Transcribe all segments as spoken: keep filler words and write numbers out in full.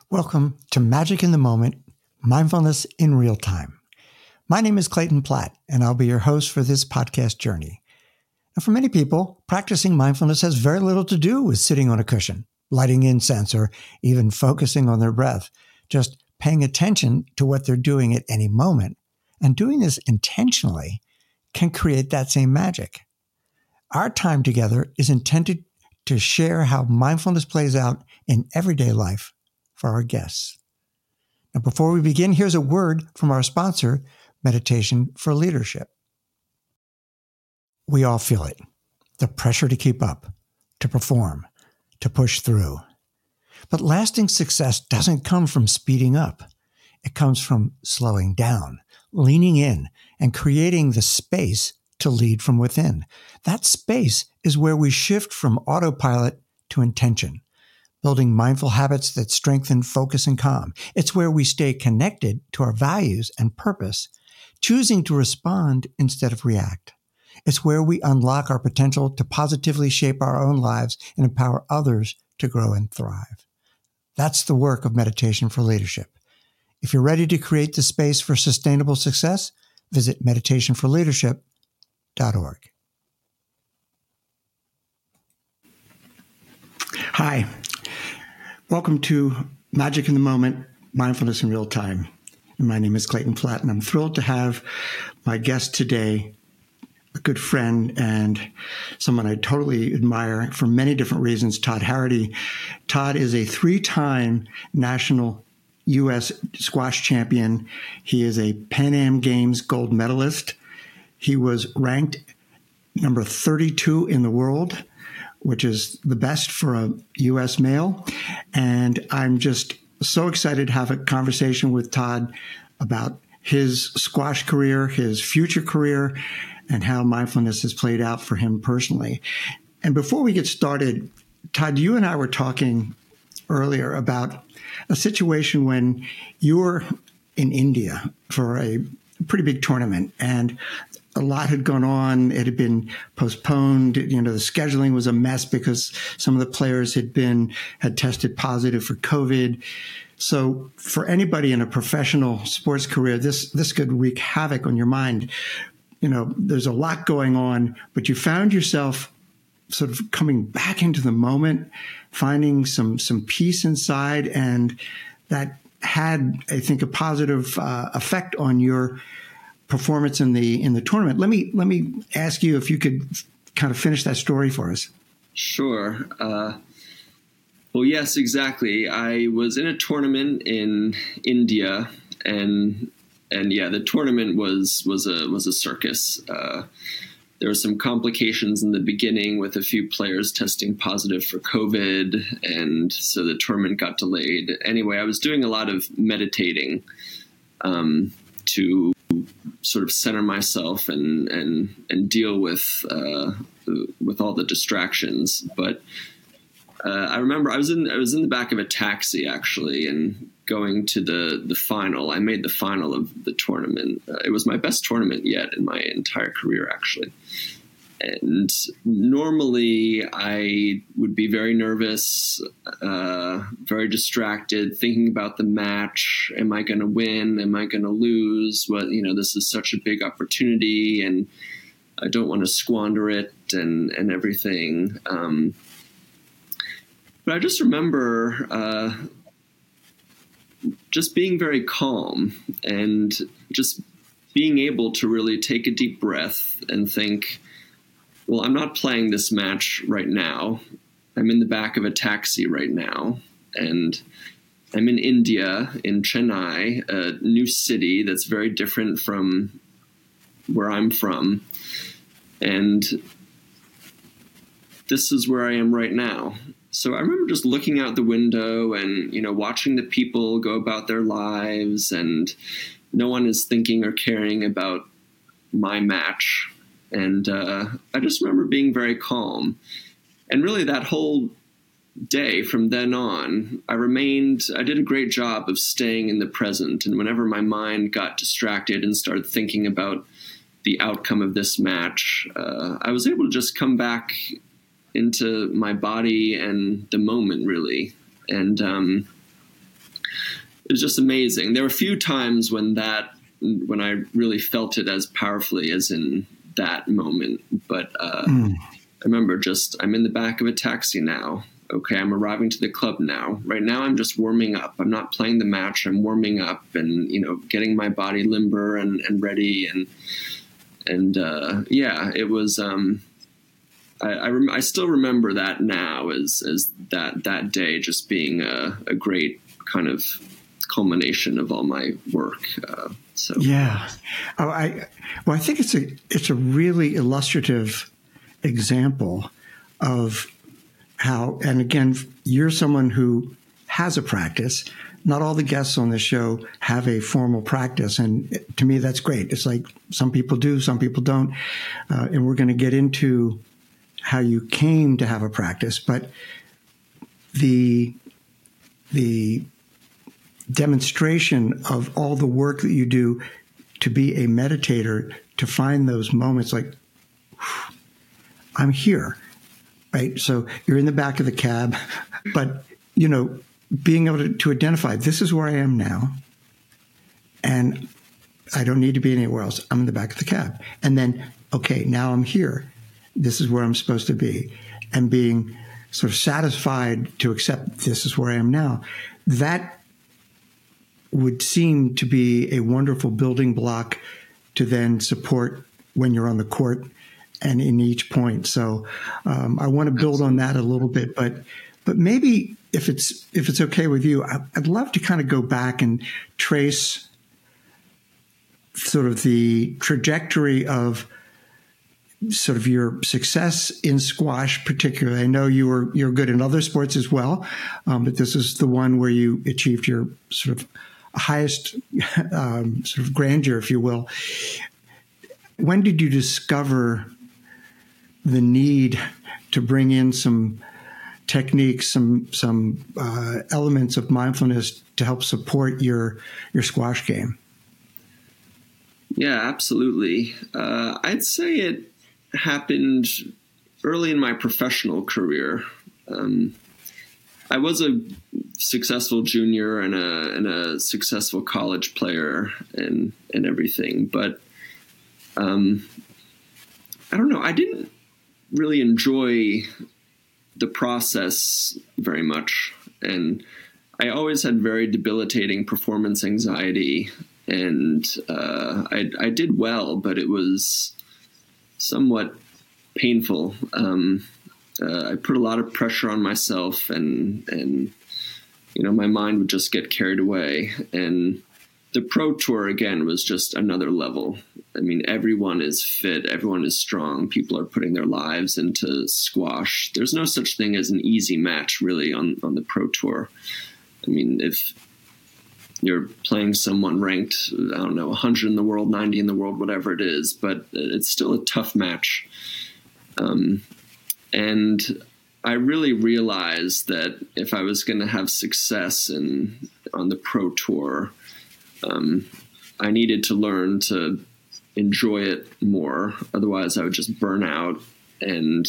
Welcome to Magic in the Moment, Mindfulness in Real Time. My name is Clayton Platt, and I'll be your host for this podcast journey. Now, for many people, practicing mindfulness has very little to do with sitting on a cushion, lighting incense, or even focusing on their breath. Just paying attention to what they're doing at any moment and doing this intentionally can create that same magic. Our time together is intended to share how mindfulness plays out in everyday life for our guests. Now, before we begin, here's a word from our sponsor, Meditation for Leadership. We all feel it, the pressure to keep up, to perform, to push through. But lasting success doesn't come from speeding up. It comes from slowing down, leaning in, and creating the space to lead from within. That space is where we shift from autopilot to intention, building mindful habits that strengthen focus and calm. It's where we stay connected to our values and purpose, choosing to respond instead of react. It's where we unlock our potential to positively shape our own lives and empower others to grow and thrive. That's the work of Meditation for Leadership. If you're ready to create the space for sustainable success, visit meditation for leadership dot org. Hi. Welcome to Magic in the Moment, Mindfulness in Real Time. And my name is Clayton Platt, and I'm thrilled to have my guest today, a good friend and someone I totally admire for many different reasons, Todd Harrity. Todd is a three-time national U S squash champion. He is a Pan Am Games gold medalist. He was ranked number thirty-two in the world, which is the best for a U S male. And I'm just so excited to have a conversation with Todd about his squash career, his future career, and how mindfulness has played out for him personally. And before we get started, Todd, you and I were talking earlier about a situation when you were in India for a pretty big tournament, and a lot had gone on. It had been postponed. You know, the scheduling was a mess because some of the players had been, had tested positive for COVID. So for anybody in a professional sports career, this, this could wreak havoc on your mind. You know, there's a lot going on, but you found yourself sort of coming back into the moment, finding some, some peace inside. And that had, I think, a positive uh, effect on your performance in the in the tournament. Let me let me ask you if you could kind of finish that story for us. Sure. Uh, well, yes, exactly. I was in a tournament in India, and and yeah, the tournament was was a was a circus. Uh, there were some complications in the beginning with a few players testing positive for COVID, and so the tournament got delayed. Anyway, I was doing a lot of meditating um, to sort of center myself and and and deal with uh, with all the distractions. But uh, I remember I was in I was in the back of a taxi actually, and going to the the final. I made the final of the tournament. Uh, it was my best tournament yet in my entire career, actually. And normally I would be very nervous, uh, very distracted, thinking about the match. Am I going to win? Am I going to lose? Well, you know, this is such a big opportunity, and I don't want to squander it and, and everything. Um, but I just remember uh, just being very calm and just being able to really take a deep breath and think, well, I'm not playing this match right now. I'm in the back of a taxi right now, and I'm in India, in Chennai, a new city that's very different from where I'm from. And this is where I am right now. So I remember just looking out the window and, you know, watching the people go about their lives, and no one is thinking or caring about my match. And uh, I just remember being very calm. And really that whole day from then on, I remained, I did a great job of staying in the present. And whenever my mind got distracted and started thinking about the outcome of this match, uh, I was able to just come back into my body and the moment, really. And um, it was just amazing. There were a few times when that, when I really felt it as powerfully as in that moment. But uh, mm. I remember just, I'm in the back of a taxi now. Okay, I'm arriving to the club now. Right now, I'm just warming up. I'm not playing the match. I'm warming up and, you know, getting my body limber and, and ready. And, and uh, yeah, it was, um, I, I, rem- I still remember that now as, as that, that day just being a, a great kind of culmination of all my work. Uh, so yeah. Oh, I, well, I think it's a, it's a really illustrative example of how, and again, you're someone who has a practice. Not all the guests on the show have a formal practice. And to me, that's great. It's like some people do, some people don't. Uh, and we're going to get into how you came to have a practice. But the, the demonstration of all the work that you do to be a meditator, to find those moments like, I'm here. Right. So you're in the back of the cab, but, you know, being able to, to identify this is where I am now. And I don't need to be anywhere else. I'm in the back of the cab. And then, OK, now I'm here. This is where I'm supposed to be. And being sort of satisfied to accept this is where I am now. That would seem to be a wonderful building block to then support when you're on the court and in each point. So um, I want to build on that a little bit, but but maybe if it's if it's okay with you, I, I'd love to kind of go back and trace sort of the trajectory of sort of your success in squash, particularly. I know you were you're good in other sports as well, um, but this is the one where you achieved your sort of highest um, sort of grandeur, if you will. When did you discover the need to bring in some techniques, some some uh, elements of mindfulness to help support your your squash game? Yeah, absolutely. Uh, I'd say it happened early in my professional career. Um, I was a successful junior and a and a successful college player and and everything, but um, I don't know. I didn't really enjoy the process very much. And I always had very debilitating performance anxiety, and uh, I, I did well, but it was somewhat painful. Um, uh, I put a lot of pressure on myself, and, and, you know, my mind would just get carried away. And the Pro Tour, again, was just another level. I mean, everyone is fit. Everyone is strong. People are putting their lives into squash. There's no such thing as an easy match, really, on, on the Pro Tour. I mean, if you're playing someone ranked, I don't know, one hundred in the world, ninety in the world, whatever it is, but it's still a tough match. Um, and I really realized that if I was going to have success in on the Pro Tour, um, I needed to learn to enjoy it more. Otherwise, I would just burn out. And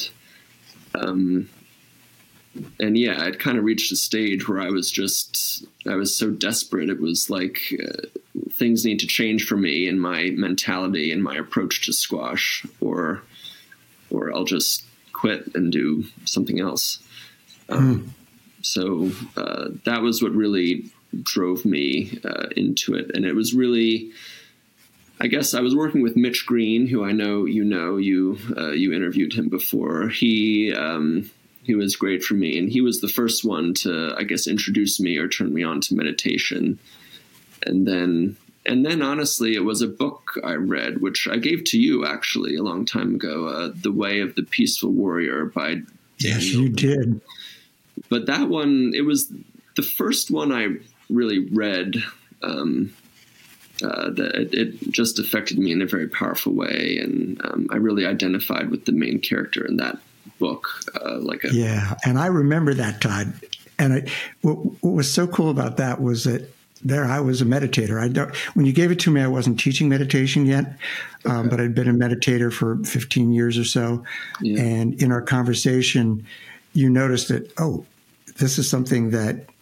um, and yeah, I'd kind of reached a stage where I was just, I was so desperate. It was like uh, things need to change for me in my mentality and my approach to squash, or or I'll just quit and do something else. Um, mm. So uh, that was what really drove me uh, into it. And it was really, I guess I was working with Mitch Green, who I know you know, you uh, you interviewed him before. He um, he was great for me, and he was the first one to, I guess, introduce me or turn me on to meditation. And then, and then honestly, it was a book I read, which I gave to you actually a long time ago, uh, The Way of the Peaceful Warrior by Daniel. Yes, you did. But that one, it was the first one I really read. Um, uh, that it, it just affected me in a very powerful way, and um, I really identified with the main character in that book. Uh, like a yeah, and I remember that, Todd. And I, what, what was so cool about that was that there I was a meditator. I don't, when you gave it to me, I wasn't teaching meditation yet, okay. um, but I'd been a meditator for fifteen years or so. Yeah. And in our conversation, you noticed that, oh, this is something that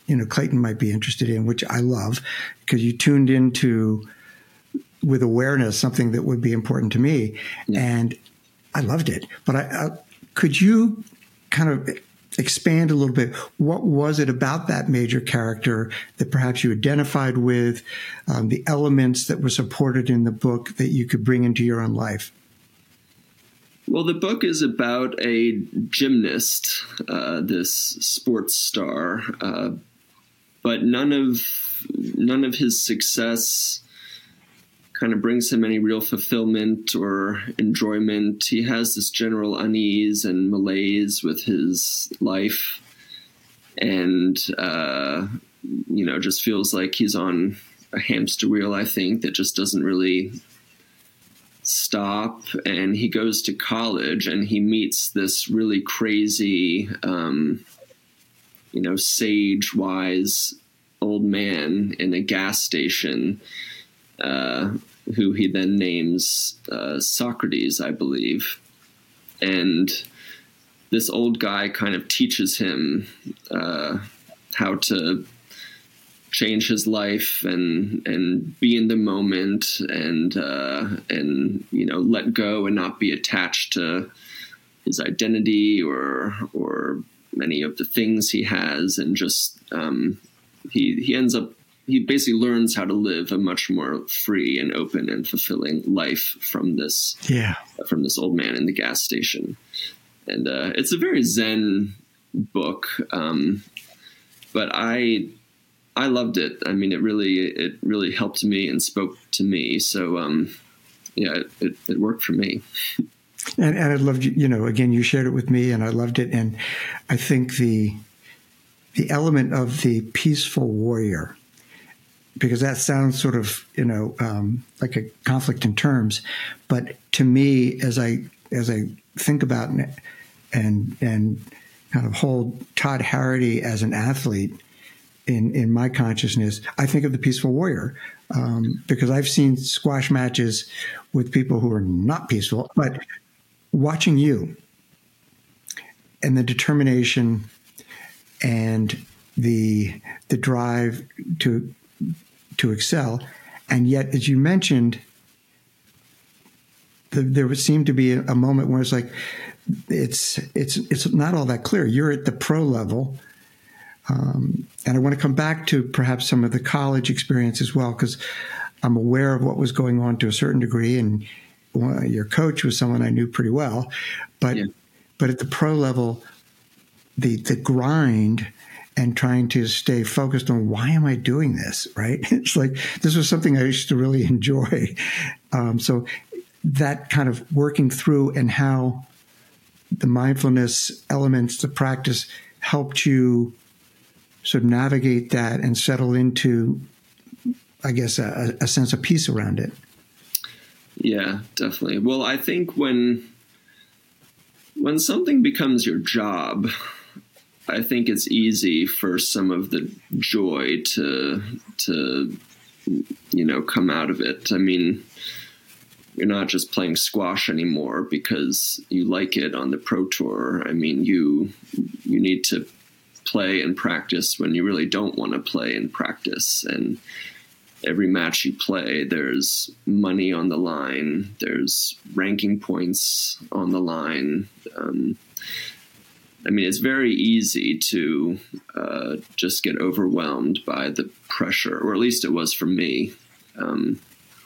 you know, Clayton might be interested in, which I love, because you tuned into, with awareness, something that would be important to me. Yeah. And I loved it. But I, I, could you kind of expand a little bit? What was it about that major character that perhaps you identified with, um, the elements that were supported in the book that you could bring into your own life? Well, the book is about a gymnast, uh, this sports star, uh, but none of none of his success kind of brings him any real fulfillment or enjoyment. He has this general unease and malaise with his life, and uh, you know, just feels like he's on a hamster wheel, I think, that just doesn't really stop. And he goes to college and he meets this really crazy, um, you know, sage, wise old man in a gas station, uh, who he then names uh, Socrates, I believe. And this old guy kind of teaches him uh, how to change his life and and be in the moment and uh, and you know, let go and not be attached to his identity or or many of the things he has, and just um, he he ends up he basically learns how to live a much more free and open and fulfilling life from this yeah from this old man in the gas station. And uh, it's a very Zen book, um, but I. I loved it. I mean, it really, it really helped me and spoke to me. So, um, yeah, it, it, it worked for me. And, and I loved, you know, again, you shared it with me and I loved it. And I think the, the element of the peaceful warrior, because that sounds sort of, you know, um, like a conflict in terms, but to me, as I, as I think about and, and, and kind of hold Todd Harrity as an athlete, In, in my consciousness, I think of the peaceful warrior, um, because I've seen squash matches with people who are not peaceful, but watching you and the determination and the the drive to to excel, and yet, as you mentioned, the, there would seem to be a, a moment where it's like it's it's it's not all that clear. You're at the pro level. Um, and I want to come back to perhaps some of the college experience as well, because I'm aware of what was going on to a certain degree, and well, your coach was someone I knew pretty well. But yeah. but at the pro level, the the grind and trying to stay focused on why am I doing this, right? It's like this was something I used to really enjoy. Um, so that kind of working through and how the mindfulness elements, the practice helped you sort of navigate that and settle into, I guess, a, a sense of peace around it. Yeah, definitely. Well, I think when when something becomes your job, I think it's easy for some of the joy to to you know come out of it. I mean, you're not just playing squash anymore because you like it on the pro tour. I mean, you you need to play and practice when you really don't want to play and practice. And every match you play, there's money on the line. There's ranking points on the line. Um, I mean, it's very easy to uh, just get overwhelmed by the pressure, or at least it was for me. Um,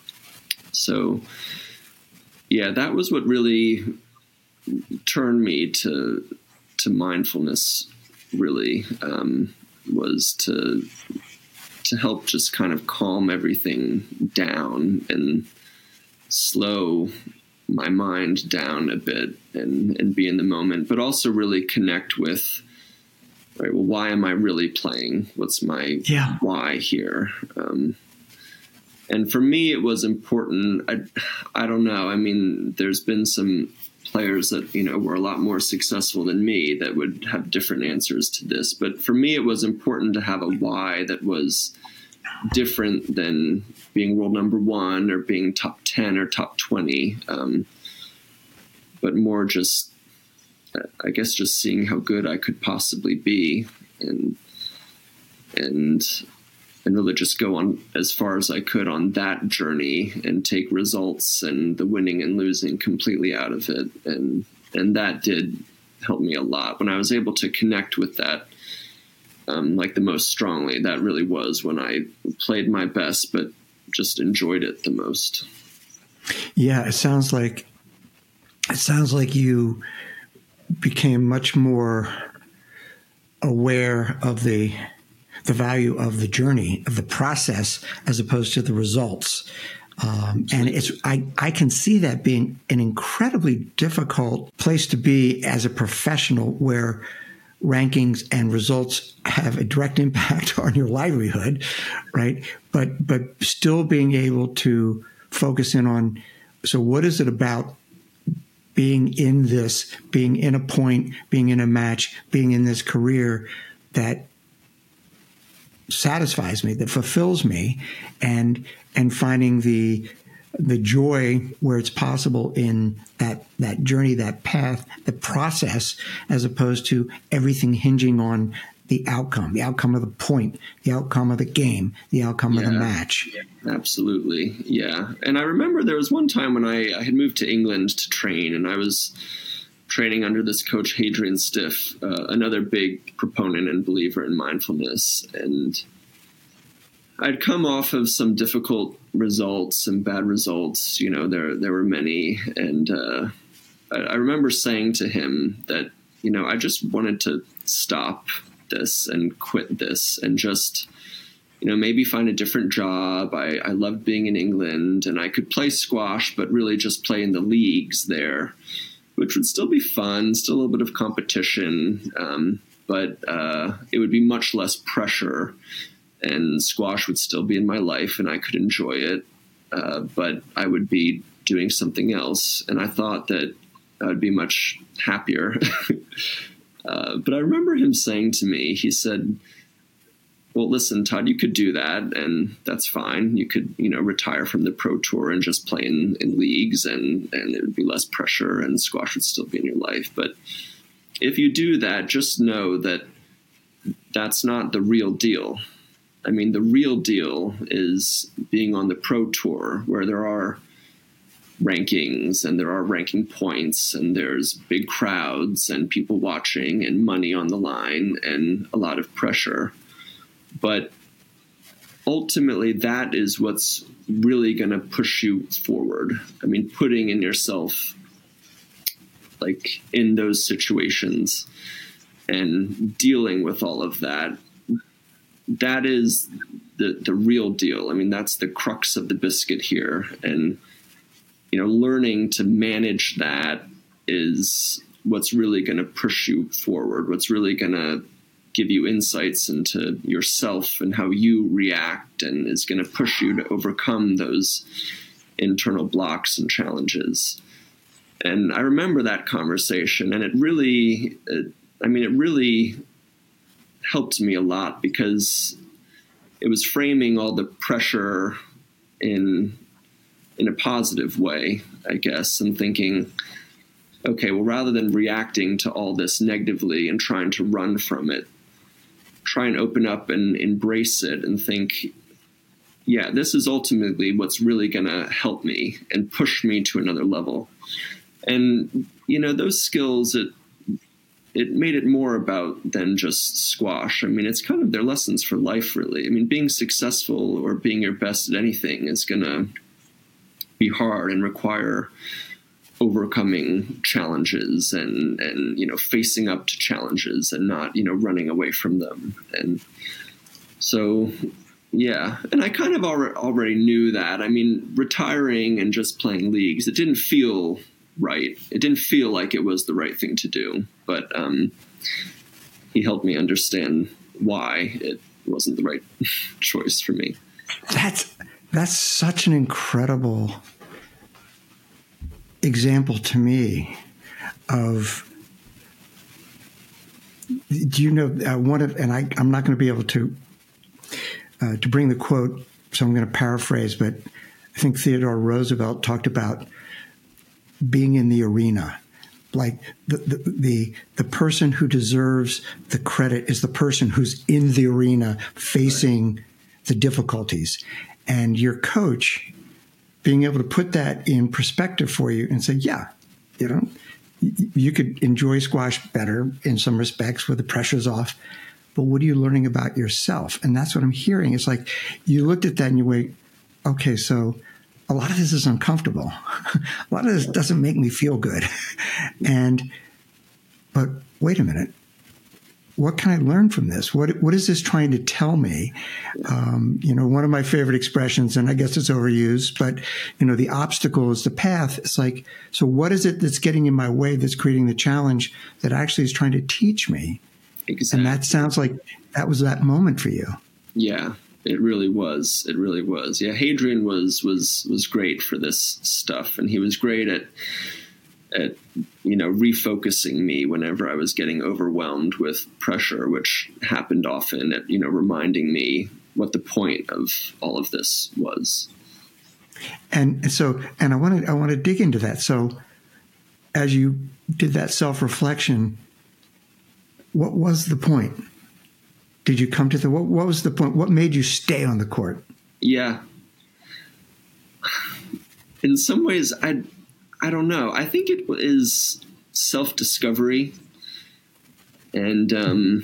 so, yeah, that was what really turned me to to mindfulness. Really um, was to to help just kind of calm everything down and slow my mind down a bit and, and be in the moment, but also really connect with, right, well, why am I really playing? What's my yeah. why here? Um, and for me, it was important. I, I don't know. I mean, there's been some players that, you know, were a lot more successful than me that would have different answers to this. But for me, it was important to have a why that was different than being world number one or being top ten or top twenty. Um, but more just, I guess, just seeing how good I could possibly be. And and and really just go on as far as I could on that journey and take results and the winning and losing completely out of it. And and that did help me a lot. When I was able to connect with that um, like the most strongly, that really was when I played my best, but just enjoyed it the most. Yeah, it sounds like it sounds like you became much more aware of the the value of the journey, of the process, as opposed to the results. Um, and it's I, I can see that being an incredibly difficult place to be as a professional, where rankings and results have a direct impact on your livelihood, right? But but still being able to focus in on, so what is it about being in this, being in a point, being in a match, being in this career that satisfies me, that fulfills me, and and finding the the joy where it's possible in that that journey, that path, the process, as opposed to everything hinging on the outcome, the outcome of the point, the outcome of the game, the outcome yeah, of the match. Absolutely. Yeah. And I remember there was one time when I, I had moved to England to train, and I was training under this coach, Hadrian Stiff, uh, another big proponent and believer in mindfulness. And I'd come off of some difficult results and bad results. You know, there there were many. And uh, I, I remember saying to him that, you know, I just wanted to stop this and quit this and just, you know, maybe find a different job. I, I loved being in England, and I could play squash, but really just play in the leagues there, which would still be fun, still a little bit of competition, um, but uh, it would be much less pressure, and squash would still be in my life and I could enjoy it, uh, but I would be doing something else. And I thought that I would be much happier. uh, but I remember him saying to me, he said, well, listen, Todd, you could do that, and that's fine. You could, you know, retire from the pro tour and just play in, in leagues, and, and it would be less pressure, and squash would still be in your life. But if you do that, just know that that's not the real deal. I mean, the real deal is being on the pro tour, where there are rankings and there are ranking points and there's big crowds and people watching and money on the line and a lot of pressure. But ultimately, that is what's really going to push you forward. I mean, putting in yourself, like, in those situations and dealing with all of that, that is the, the real deal. I mean, that's the crux of the biscuit here. And, you know, learning to manage that is what's really going to push you forward, what's really going to give you insights into yourself and how you react, and is going to push you to overcome those internal blocks and challenges. And I remember that conversation, and it really, it, I mean, it really helped me a lot, because it was framing all the pressure in, in a positive way, I guess, and thinking, okay, well, rather than reacting to all this negatively and trying to run from it, try and open up and embrace it and think, yeah, this is ultimately what's really going to help me and push me to another level. And, you know, those skills, it, it made it more about than just squash. I mean, it's kind of their lessons for life, really. I mean, being successful or being your best at anything is going to be hard and require overcoming challenges and, and, you know, facing up to challenges and not, you know, running away from them. And so, yeah. And I kind of already, already knew that. I mean, retiring and just playing leagues, it didn't feel right. It didn't feel like it was the right thing to do. But um, he helped me understand why it wasn't the right choice for me. That's, that's such an incredible example to me of, do you know, uh, one of, and I, I'm not going to be able to, uh, to bring the quote, so I'm going to paraphrase, but I think Theodore Roosevelt talked about being in the arena, like the, the the the person who deserves the credit is the person who's in the arena facing right. the difficulties, and your coach being able to put that in perspective for you and say, yeah, you know, you could enjoy squash better in some respects where the pressure's off, but what are you learning about yourself? And that's what I'm hearing. It's like you looked at that and you went, okay, so a lot of this is uncomfortable. A lot of this doesn't make me feel good. And, but wait a minute. What can I learn from this? What What is this trying to tell me? Um, you know, one of my favorite expressions, and I guess it's overused, but, you know, the obstacle is the path. It's like, so what is it that's getting in my way that's creating the challenge that actually is trying to teach me? Exactly. And that sounds like that was that moment for you. Yeah, it really was. It really was. Yeah, Hadrian was was was great for this stuff, and he was great at at you know refocusing me whenever I was getting overwhelmed with pressure, which happened often. At you know reminding me what the point of all of this was. And so, and I want to I want to dig into that. So, as you did that self-reflection, what was the point? Did you come to the what, what was the point? What made you stay on the court? Yeah. In some ways, I I don't know. I think it is self-discovery and um,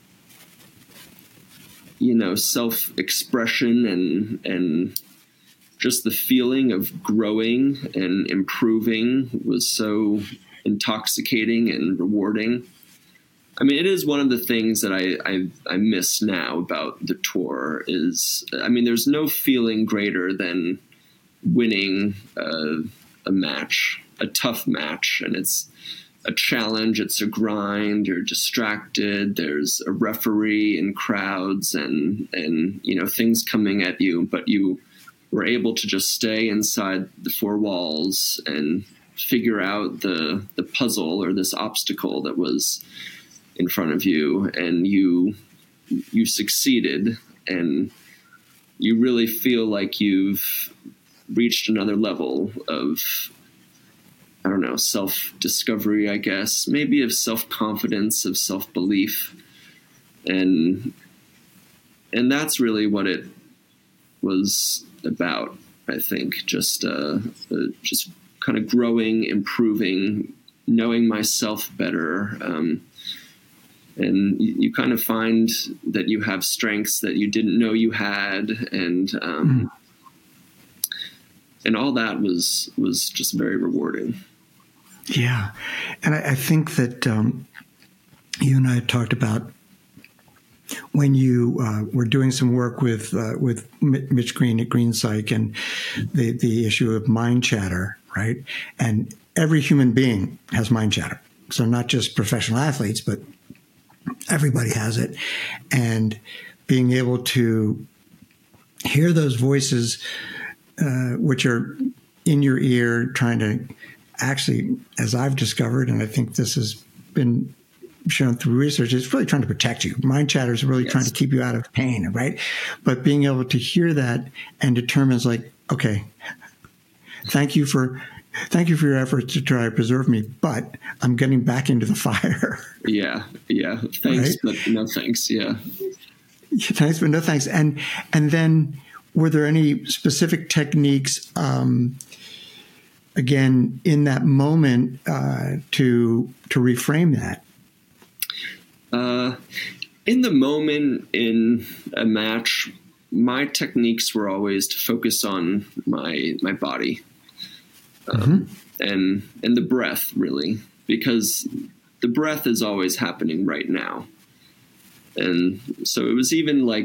you know self-expression and and just the feeling of growing and improving was so intoxicating and rewarding. I mean, it is one of the things that I, I I miss now about the tour is, I mean, there's no feeling greater than winning a, a match, a tough match, and it's a challenge, it's a grind, you're distracted, there's a referee and crowds and, and you know, things coming at you, but you were able to just stay inside the four walls and figure out the the puzzle or this obstacle that was in front of you, and you you succeeded, and you really feel like you've reached another level of, I don't know, self-discovery, I guess, maybe of self-confidence, of self-belief, and and that's really what it was about, I think, just uh, uh, just kind of growing, improving, knowing myself better. Um, And you, you kind of find that you have strengths that you didn't know you had, and um, mm. and all that was was just very rewarding. Yeah, and I, I think that um, you and I had talked about when you uh, were doing some work with uh, with Mitch Green at Green Psych and the the issue of mind chatter, right? And every human being has mind chatter, so not just professional athletes, but everybody has it. And being able to hear those voices, uh, which are in your ear, trying to actually, as I've discovered, and I think this has been shown through research, it's really trying to protect you. Mind chatter is really yes. trying to keep you out of pain, right? But being able to hear that and determines like, okay, thank you for Thank you for your efforts to try to preserve me, but I'm getting back into the fire. Yeah, yeah. Thanks, right? But no thanks. Yeah. Thanks, but no thanks. And and then, were there any specific techniques, um, again, in that moment, uh, to to reframe that? Uh, in the moment in a match, my techniques were always to focus on my my body. Um, mm-hmm. and and the breath, really, because the breath is always happening right now. And so it was even like,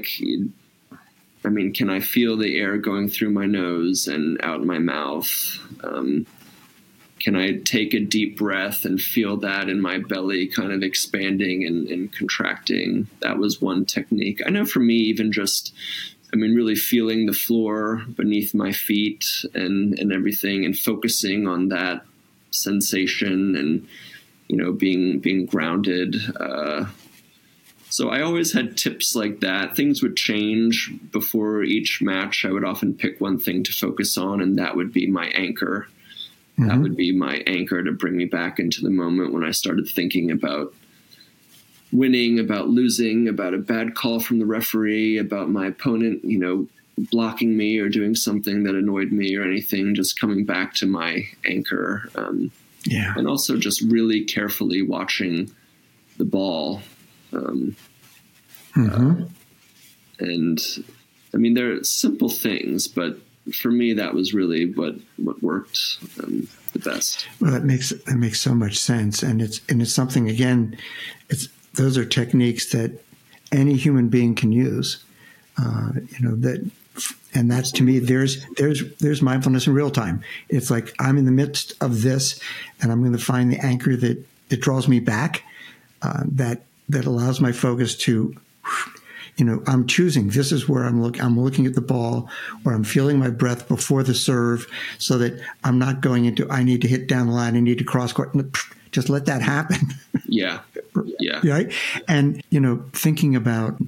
I mean, can I feel the air going through my nose and out my mouth? Um, can I take a deep breath and feel that in my belly kind of expanding and, and contracting? That was one technique. I know for me, even just I mean, really feeling the floor beneath my feet and, and everything, and focusing on that sensation and, you know, being being grounded. Uh, so I always had tips like that. Things would change before each match. I would often pick one thing to focus on, and that would be my anchor. mm-hmm. that would be my anchor to bring me back into the moment when I started thinking about winning, about losing, about a bad call from the referee, about my opponent, you know, blocking me or doing something that annoyed me or anything, just coming back to my anchor. Um, yeah. And also just really carefully watching the ball. Um, mm-hmm. uh, and I mean, they're simple things, but for me, that was really what, what worked um, the best. Well, that makes, that makes so much sense. And it's, and it's something, again, it's, those are techniques that any human being can use, uh, you know, that, and that's, to me, there's, there's, there's mindfulness in real time. It's like, I'm in the midst of this and I'm going to find the anchor that, that draws me back, uh, that, that allows my focus to, you know, I'm choosing, this is where I'm looking, I'm looking at the ball, or I'm feeling my breath before the serve, so that I'm not going into, I need to hit down the line, I need to cross court. Just let that happen. Yeah. Yeah. Right. And, you know, thinking about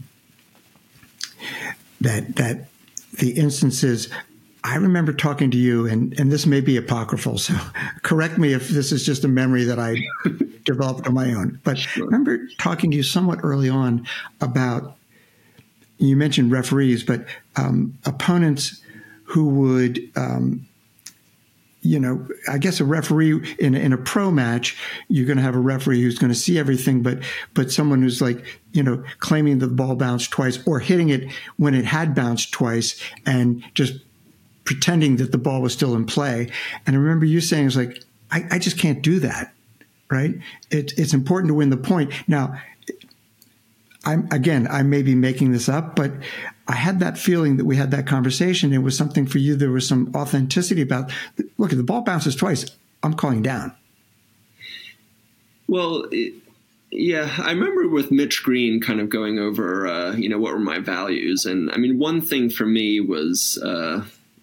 that, that the instances, I remember talking to you, and, and this may be apocryphal, so correct me if this is just a memory that I developed on my own. But sure. I remember talking to you somewhat early on about, you mentioned referees, but um, opponents who would, um, you know, I guess a referee in, in a pro match, you're going to have a referee who's going to see everything, but but someone who's like, you know, claiming the ball bounced twice or hitting it when it had bounced twice and just pretending that the ball was still in play. And I remember you saying, it's like, I, I just can't do that, right? It, it's important to win the point. Now, I'm, again, I may be making this up, but I had that feeling that we had that conversation. It was something for you. There was some authenticity about, look, if the ball bounces twice, I'm calling down. Well, it, yeah, I remember with Mitch Green kind of going over, uh, you know, what were my values. And I mean, one thing for me was, uh,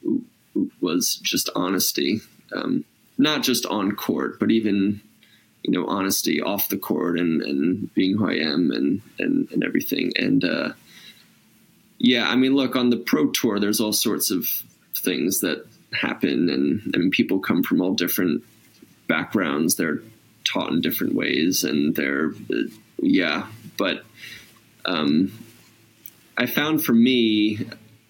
was just honesty, um, not just on court, but even, you know, honesty off the court, and, and being who I am, and, and, and everything. And, uh, yeah, I mean, look, on the pro tour, there's all sorts of things that happen, and I mean, people come from all different backgrounds. They're taught in different ways, and they're, uh, yeah, but, um, I found for me,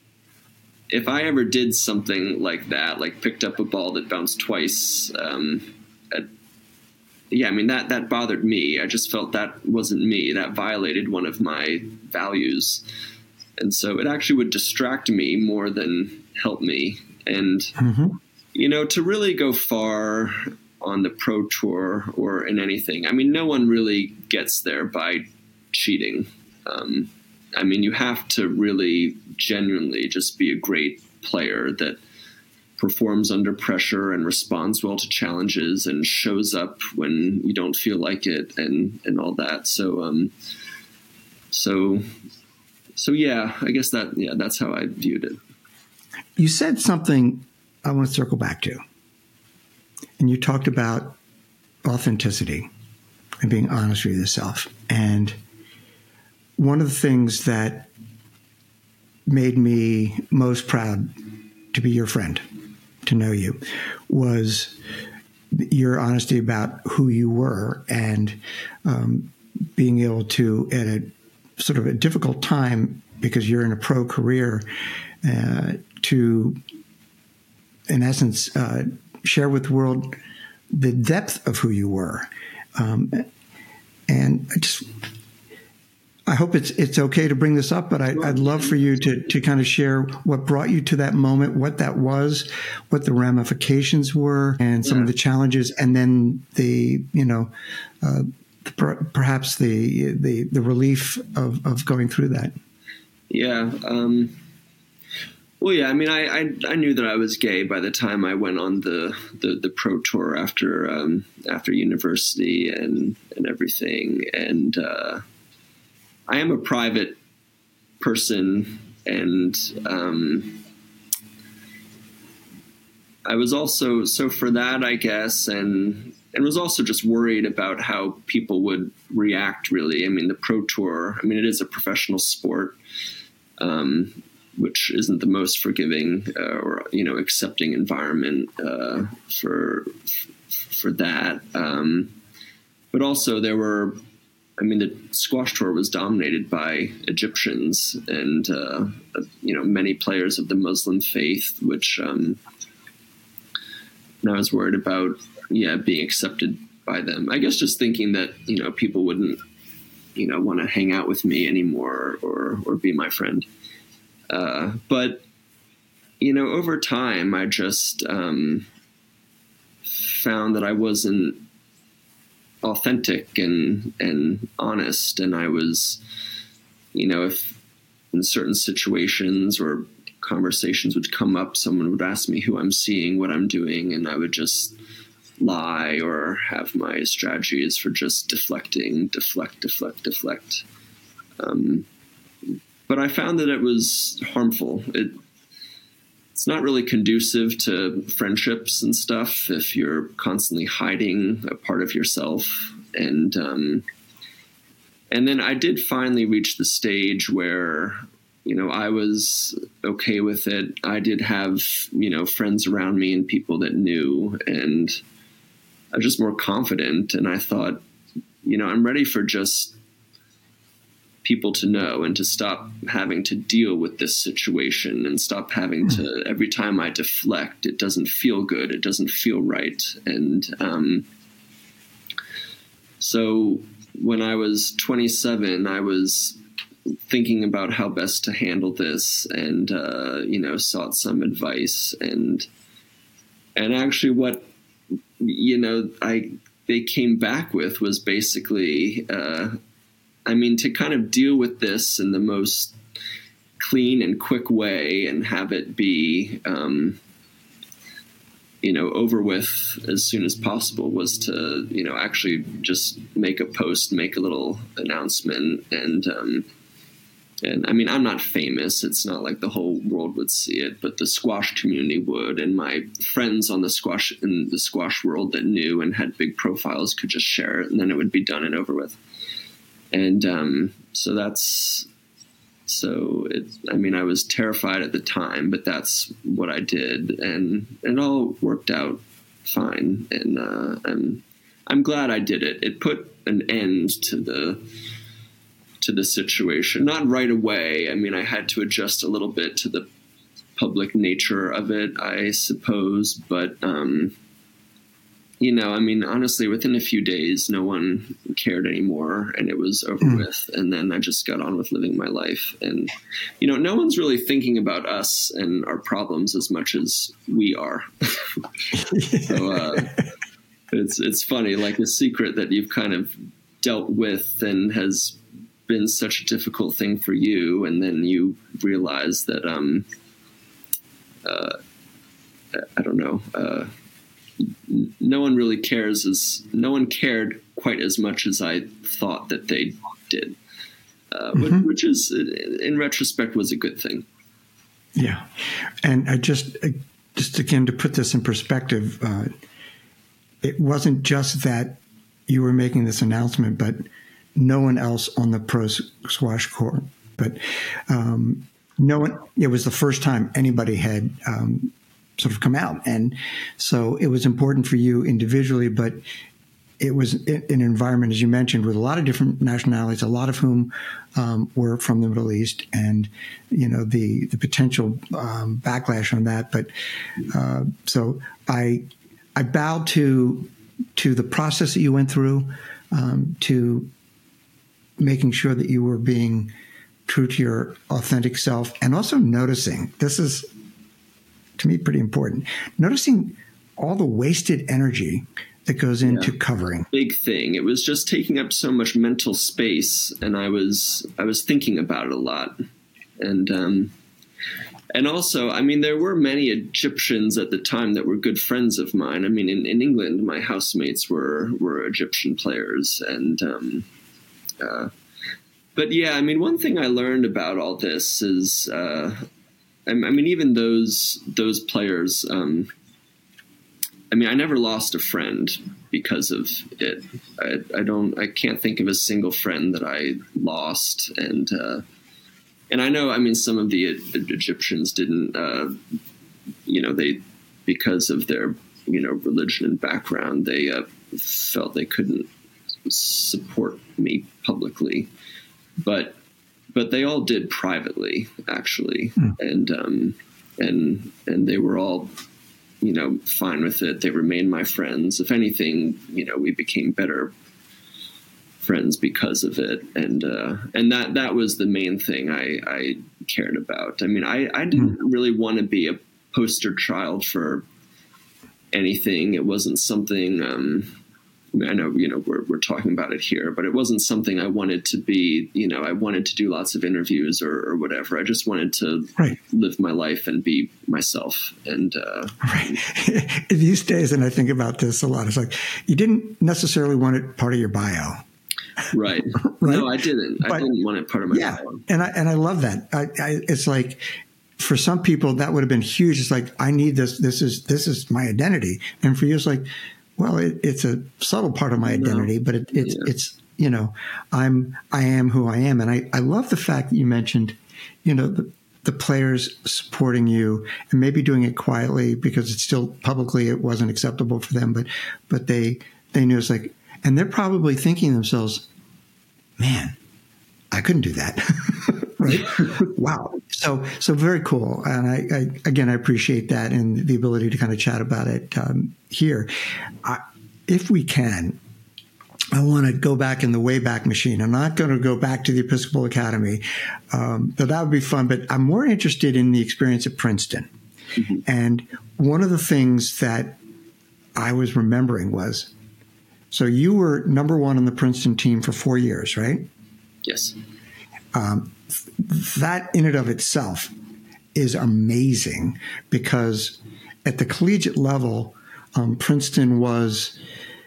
if I ever did something like that, like picked up a ball that bounced twice, um, at, yeah, I mean, that, that bothered me. I just felt that wasn't me. That violated one of my values. And so it actually would distract me more than help me. And, mm-hmm. you know, to really go far on the pro tour or in anything, I mean, no one really gets there by cheating. Um, I mean, you have to really genuinely just be a great player that performs under pressure and responds well to challenges and shows up when you don't feel like it, and, and all that. So, um, so, so yeah, I guess that, yeah, that's how I viewed it. You said something I want to circle back to, and you talked about authenticity and being honest with yourself. And one of the things that made me most proud to be your friend, to know you, was your honesty about who you were, and um, being able to, at a sort of a difficult time, because you're in a pro career, uh, to, in essence, uh, share with the world the depth of who you were. Um, and I just... I hope it's it's okay to bring this up, but I, I'd love for you to, to kind of share what brought you to that moment, what that was, what the ramifications were, and some yeah. of the challenges, and then the, you know, uh, per, perhaps the, the the relief of, of going through that. Yeah. Um, well, yeah. I mean, I, I I knew that I was gay by the time I went on the the, the pro tour after um, after university and and everything, and. Uh, I am a private person, and um, I was also, so for that, I guess, and and was also just worried about how people would react, really. I mean, the pro tour, I mean, it is a professional sport. Um, which isn't the most forgiving uh, or, you know, accepting environment uh, for for that. Um, but also there were, I mean, the squash tour was dominated by Egyptians and, uh, you know, many players of the Muslim faith, which um, and I was worried about, yeah, being accepted by them. I guess just thinking that, you know, people wouldn't, you know, want to hang out with me anymore or, or be my friend. Uh, but, you know, over time, I just um, found that I wasn't authentic and, and honest. And I was, you know, if in certain situations or conversations would come up, someone would ask me who I'm seeing, what I'm doing, and I would just lie or have my strategies for just deflecting, deflect, deflect, deflect. Um, but I found that it was harmful. It, it's not really conducive to friendships and stuff if you're constantly hiding a part of yourself. And, um, and then I did finally reach the stage where, you know, I was okay with it. I did have, you know, friends around me and people that knew, and I was just more confident. And I thought, you know, I'm ready for just people to know and to stop having to deal with this situation and stop having to, every time I deflect, it doesn't feel good. It doesn't feel right. And um, so when I was twenty-seven, I was thinking about how best to handle this and, uh, you know, sought some advice. And, and actually what, you know, I, they came back with was basically, uh, I mean, to kind of deal with this in the most clean and quick way and have it be, um, you know, over with as soon as possible was to, you know, actually just make a post, make a little announcement. And, um, and I mean, I'm not famous. It's not like the whole world would see it, but the squash community would. And my friends on the squash in the squash world that knew and had big profiles could just share it, and then it would be done and over with. And um, so that's, so it, I mean, I was terrified at the time, but that's what I did, and it all worked out fine. And uh, I'm, I'm glad I did it. It put an end to the, to the situation, not right away. I mean, I had to adjust a little bit to the public nature of it, I suppose, but, um, you know, I mean, honestly, within a few days, no one cared anymore, and it was over mm. with. And then I just got on with living my life. And, you know, no one's really thinking about us and our problems as much as we are. So uh, it's it's funny, like a secret that you've kind of dealt with and has been such a difficult thing for you, and then you realize that, um, uh, I don't know. Uh, No one really cares as no one cared quite as much as I thought that they did, uh, mm-hmm. which, which is, in retrospect, was a good thing. Yeah, and I just, just again to put this in perspective, uh, it wasn't just that you were making this announcement, but no one else on the pro squash court, but um, no one. It was the first time anybody had. Um, sort of come out. And so it was important for you individually, but it was an environment, as you mentioned, with a lot of different nationalities, a lot of whom um, were from the Middle East, and, you know, the, the potential um, backlash on that. But uh, so I, I bow to, to the process that you went through, um, to making sure that you were being true to your authentic self, and also noticing, this is, to me, pretty important, noticing all the wasted energy that goes into yeah. covering. Big thing. It was just taking up so much mental space, and I was I was thinking about it a lot. And um, and also, I mean, there were many Egyptians at the time that were good friends of mine. I mean, in, in England, my housemates were were Egyptian players, and um, uh, but yeah, I mean, one thing I learned about all this is. Uh, I mean, even those those players, um, I mean, I never lost a friend because of it. I, I don't, I can't think of a single friend that I lost. And, uh, and I know, I mean, some of the, the Egyptians didn't, uh, you know, they, because of their, you know, religion and background, they uh, felt they couldn't support me publicly, but, but they all did privately, actually. Mm. And, um, and, and they were all, you know, fine with it. They remained my friends. If anything, you know, we became better friends because of it. And, uh, and that, that was the main thing I, I cared about. I mean, I, I didn't mm. really want to be a poster child for anything. It wasn't something, um, I mean, I know, you know, we're, we're talking about it here, but it wasn't something I wanted to be, you know, I wanted to do lots of interviews or, or whatever. I just wanted to right. live my life and be myself. And, uh, right. These days, and I think about this a lot, it's like, you didn't necessarily want it part of your bio. Right. right. No, I didn't. But, I didn't want it part of my yeah, bio. And I, and I love that. I, I, it's like, for some people that would have been huge. It's like, I need this. This is, this is my identity. And for you, it's like, well, it, it's a subtle part of my identity, no. but it, it's, yeah. it's, you know, I'm, I am who I am. And I, I love the fact that you mentioned, you know, the, the players supporting you and maybe doing it quietly because it's still publicly, it wasn't acceptable for them, but, but they, they knew it's like, and they're probably thinking to themselves, man, I couldn't do that. Right. Wow. So, so very cool. And I, I, again, I appreciate that and the ability to kind of chat about it um, here. I, if we can, I want to go back in the Wayback Machine. I'm not going to go back to the Episcopal Academy, um, but that would be fun. But I'm more interested in the experience at Princeton. Mm-hmm. And one of the things that I was remembering was, so you were number one on the Princeton team for four years, right? Yes. Um, that in and of itself is amazing because at the collegiate level, um, Princeton was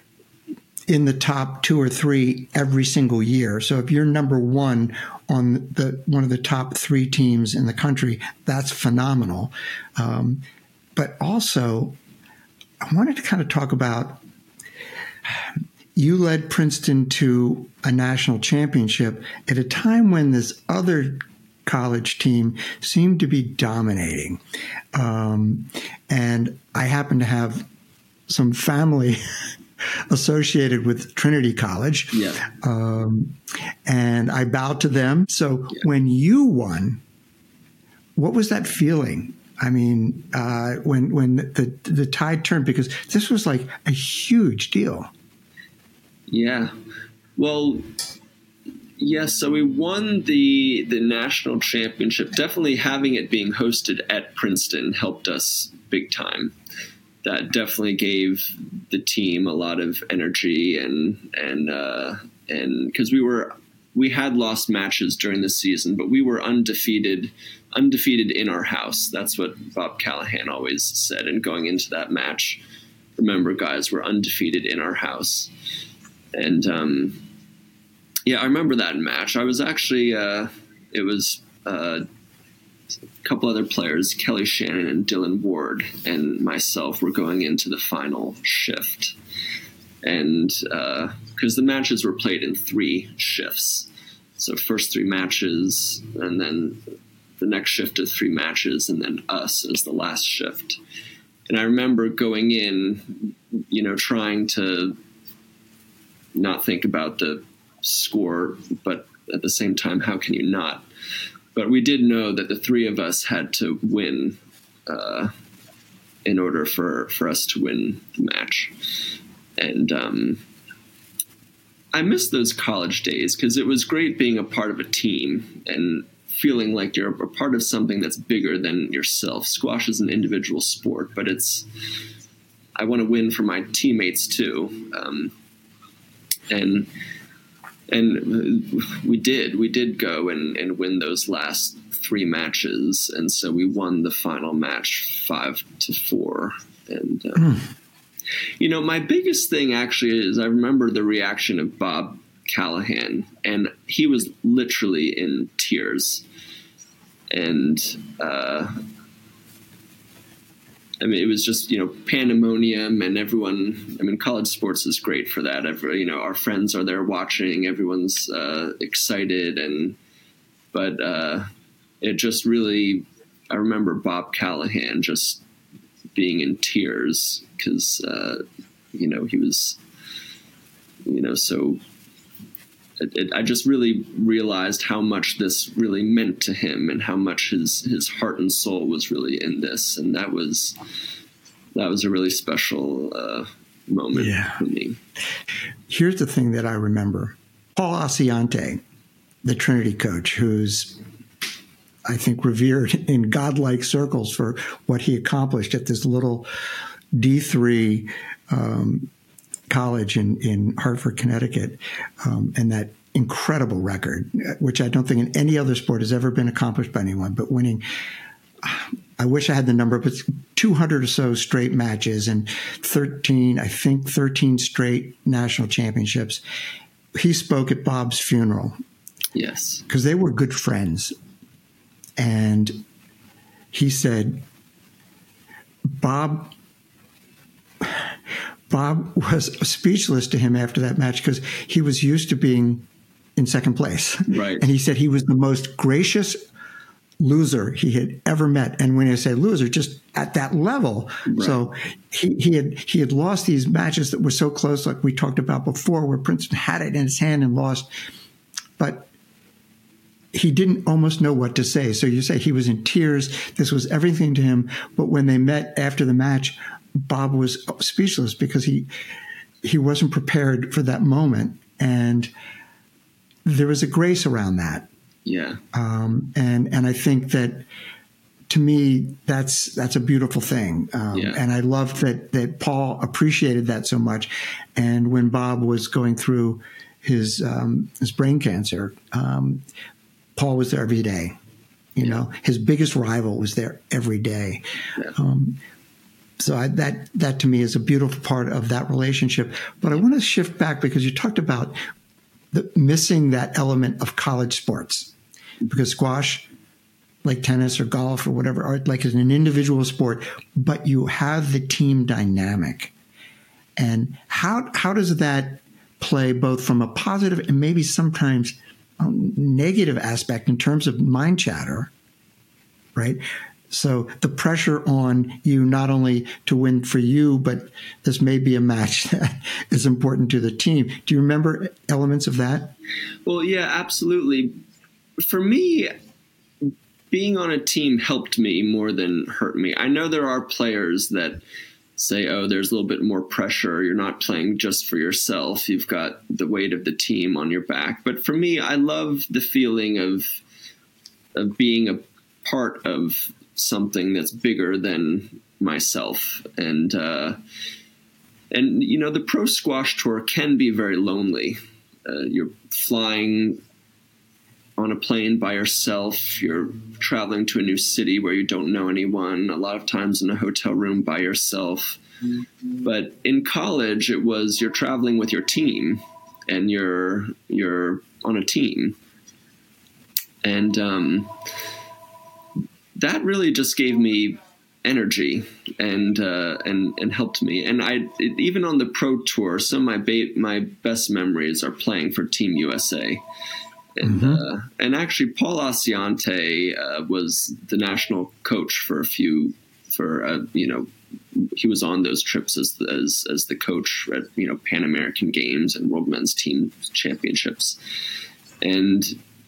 in the top two or three every single year. So if you're number one on the one of the top three teams in the country, that's phenomenal. Um, but also, I wanted to kind of talk about, you led Princeton to a national championship at a time when this other college team seemed to be dominating. Um, and I happen to have some family associated with Trinity College. Yeah. Um, and I bowed to them. So yeah. When you won, what was that feeling? I mean, uh, when when the the tide turned, because this was like a huge deal. Yeah. Well, yes. Yeah, so we won the the national championship. Definitely having it being hosted at Princeton helped us big time. That definitely gave the team a lot of energy and and uh, and because we were we had lost matches during the season, but we were undefeated undefeated in our house. That's what Bob Callahan always said. And going into that match, remember, guys, we're undefeated in our house. And, um, yeah, I remember that match. I was actually, uh, it was uh, a couple other players, Kelly Shannon and Dylan Ward, and myself were going into the final shift. And because uh, the matches were played in three shifts. So first three matches, and then the next shift of three matches, and then us as the last shift. And I remember going in, you know, trying to not think about the score, but at the same time, how can you not? But we did know that the three of us had to win uh, in order for, for us to win the match. And um, I miss those college days because it was great being a part of a team and feeling like you're a part of something that's bigger than yourself. Squash is an individual sport, but it's, I want to win for my teammates too. Um, And and we did. We did go and, and win those last three matches. And so we won the final match five to four. And, uh, mm. you know, my biggest thing actually is I remember the reaction of Bob Callahan. And he was literally in tears. And uh I mean, it was just, you know, pandemonium and everyone, I mean, college sports is great for that. Every, you know, our friends are there watching, everyone's uh, excited. And, but, uh, it just really, I remember Bob Callahan just being in tears because, uh, you know, he was, you know, so it, it, I just really realized how much this really meant to him and how much his, his heart and soul was really in this. And that was, that was a really special uh, moment yeah. for me. Here's the thing that I remember. Paul Assaiante, the Trinity coach, who's, I think, revered in godlike circles for what he accomplished at this little D three um, college in, in Hartford, Connecticut, um, and that incredible record, which I don't think in any other sport has ever been accomplished by anyone, but winning, I wish I had the number, but two hundred or so straight matches and thirteen, I think thirteen straight national championships. He spoke at Bob's funeral. Yes. Because they were good friends. And he said, Bob, Bob was speechless to him after that match because he was used to being in second place. Right. And he said he was the most gracious loser he had ever met. And when I say loser, just at that level. Right. So he, he had he had lost these matches that were so close, like we talked about before, where Princeton had it in his hand and lost. But he didn't almost know what to say. So you say he was in tears. This was everything to him. But when they met after the match, Bob was speechless because he he wasn't prepared for that moment. And there was a grace around that. Yeah. Um, and and I think that, to me, that's that's a beautiful thing. Um, yeah. And I loved that that Paul appreciated that so much. And when Bob was going through his um, his brain cancer, um, Paul was there every day. You yeah. know, his biggest rival was there every day. Yeah. Um, so I, that that to me is a beautiful part of that relationship. But I want to shift back because you talked about the, missing that element of college sports, because squash, like tennis or golf or whatever, are like as an individual sport, but you have the team dynamic. And how how does that play both from a positive and maybe sometimes um, negative aspect in terms of mind chatter, right? So the pressure on you not only to win for you, but this may be a match that is important to the team. Do you remember elements of that? Well, yeah, absolutely. For me, being on a team helped me more than hurt me. I know there are players that say, oh, there's a little bit more pressure. You're not playing just for yourself. You've got the weight of the team on your back. But for me, I love the feeling of of being a part of something that's bigger than myself. And, uh, and you know, the pro squash tour can be very lonely. Uh, you're flying on a plane by yourself. You're traveling to a new city where you don't know anyone, a lot of times in a hotel room by yourself. Mm-hmm. But in college, it was you're traveling with your team and you're, you're on a team. And, um, that really just gave me energy and, uh, and, and helped me. And I, it, even on the pro tour, some of my, ba- my best memories are playing for Team U S A. And, mm-hmm. uh, and actually Paul Assaiante, uh, was the national coach for a few, for, uh, you know, he was on those trips as, as, as the coach at, you know, Pan American Games and World Men's Team Championships. And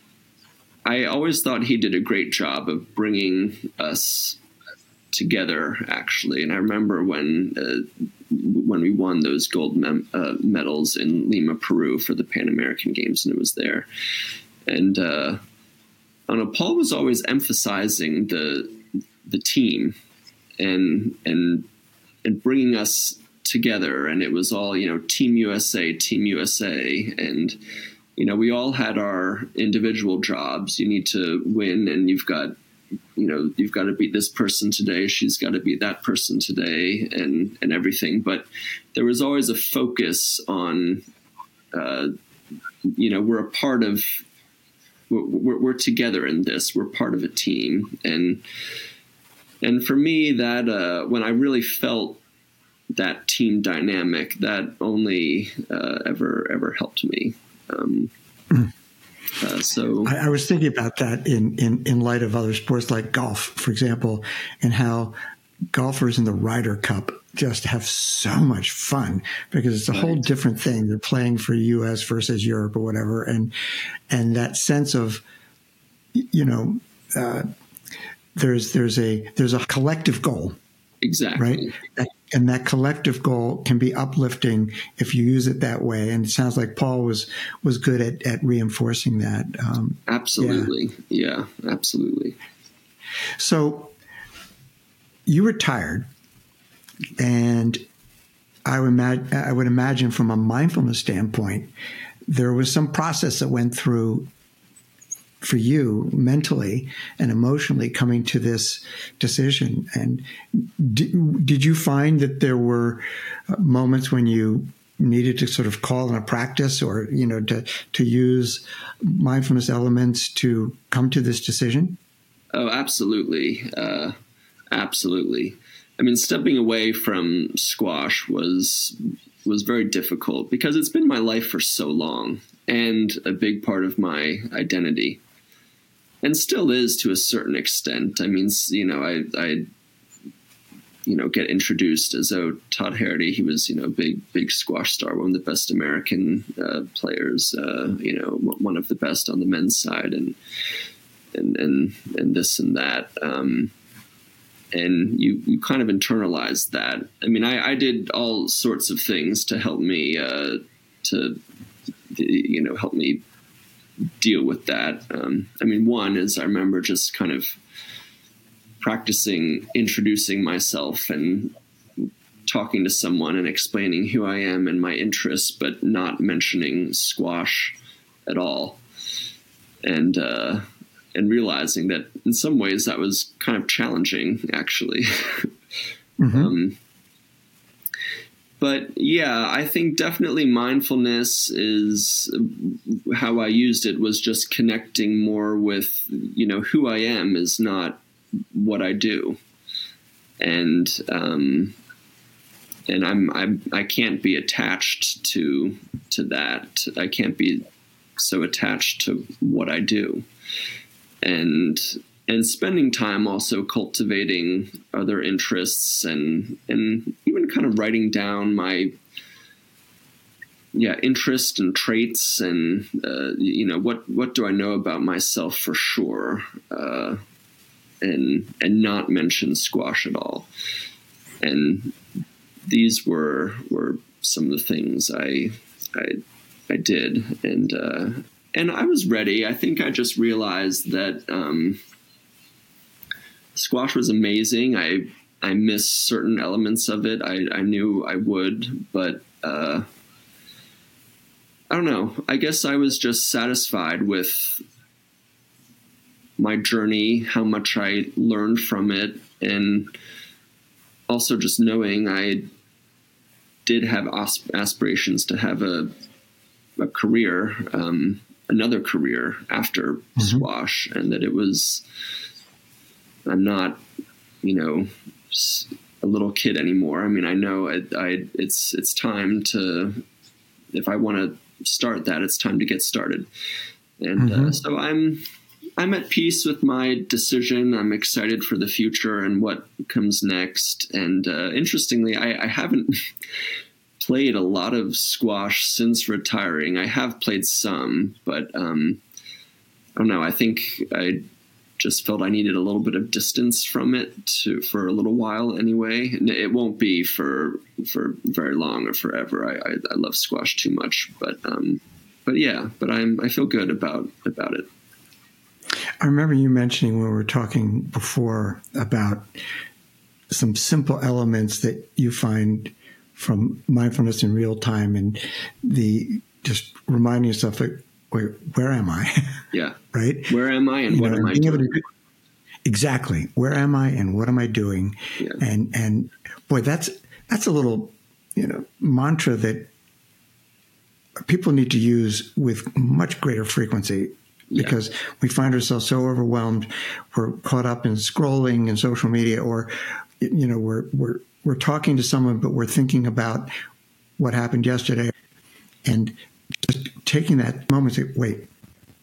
I always thought he did a great job of bringing us together, actually. And I remember when uh, when we won those gold mem- uh, medals in Lima, Peru for the Pan American Games, and it was there. And uh, I don't know, Paul was always emphasizing the the team and and and bringing us together. And it was all, you know, Team U S A, Team U S A, and you know, we all had our individual jobs. You need to win, and you've got, you know, you've got to beat this person today. She's got to beat that person today, and and everything. But there was always a focus on, uh, you know, we're a part of, we're, we're, we're together in this. We're part of a team, and and for me, that uh, when I really felt that team dynamic, that only uh, ever ever helped me. Um, Uh, so I, I was thinking about that in, in, in light of other sports like golf, for example, and how golfers in the Ryder Cup just have so much fun because it's a right. whole different thing. They're playing for U S versus Europe or whatever. And, and that sense of, you know, uh, there's, there's a, there's a collective goal. Exactly. Right. And that collective goal can be uplifting if you use it that way. And it sounds like Paul was, was good at, at reinforcing that. Um, absolutely. Yeah. yeah, absolutely. So you retired, and I would, imag- I would imagine from a mindfulness standpoint, there was some process that went through for you mentally and emotionally coming to this decision. And did, did you find that there were moments when you needed to sort of call in a practice or, you know, to, to use mindfulness elements to come to this decision? Oh, absolutely. Uh, absolutely. I mean, stepping away from squash was was very difficult because it's been my life for so long and a big part of my identity. And still is to a certain extent. I mean, you know, I, I, you know, get introduced as though Todd Harrity, he was, you know, a big, big squash star, one of the best American uh, players, uh, you know, one of the best on the men's side, and and and and this and that. Um, and you, you kind of internalize that. I mean, I, I did all sorts of things to help me, uh, to, you know, help me deal with that. Um, I mean, one is I remember just kind of practicing introducing myself and talking to someone and explaining who I am and my interests, but not mentioning squash at all. And, uh, and realizing that in some ways that was kind of challenging, actually. Mm-hmm. um, But yeah, I think definitely mindfulness is how I used it, was just connecting more with, you know, who I am is not what I do. And, um, and I'm, I'm, I can't be attached to, to that. I can't be so attached to what I do. And, and spending time also cultivating other interests and, and even kind of writing down my, yeah, interests and traits and, uh, you know, what, what do I know about myself for sure? Uh, and, and not mention squash at all. And these were, were some of the things I, I, I did. And, uh, and I was ready. I think I just realized that, um, squash was amazing. I, I missed certain elements of it. I, I knew I would, but, uh, I don't know. I guess I was just satisfied with my journey, how much I learned from it, and also just knowing I did have aspirations to have a, a career, um, another career after mm-hmm. squash, and that it was, I'm not, you know, a little kid anymore. I mean, I know I, I it's, it's time to, if I want to start that, it's time to get started. And mm-hmm. uh, so I'm, I'm at peace with my decision. I'm excited for the future and what comes next. And uh, interestingly, I, I haven't played a lot of squash since retiring. I have played some, but um, I don't know. I think I just felt I needed a little bit of distance from it to, for a little while anyway. And it won't be for for very long or forever. I, I, I love squash too much, but um, but yeah, but I'm I feel good about about it. I remember you mentioning when we were talking before about some simple elements that you find from mindfulness in real time and the just reminding yourself that, wait, where am I? Yeah. Right? Where am I and you what know, am I doing? To, exactly. Where am I and what am I doing? Yeah. And and boy, that's that's a little, you know, mantra that people need to use with much greater frequency. Because yeah. we find ourselves so overwhelmed, we're caught up in scrolling and social media, or, you know, we're we're we're talking to someone, but we're thinking about what happened yesterday, and just taking that moment to say, wait,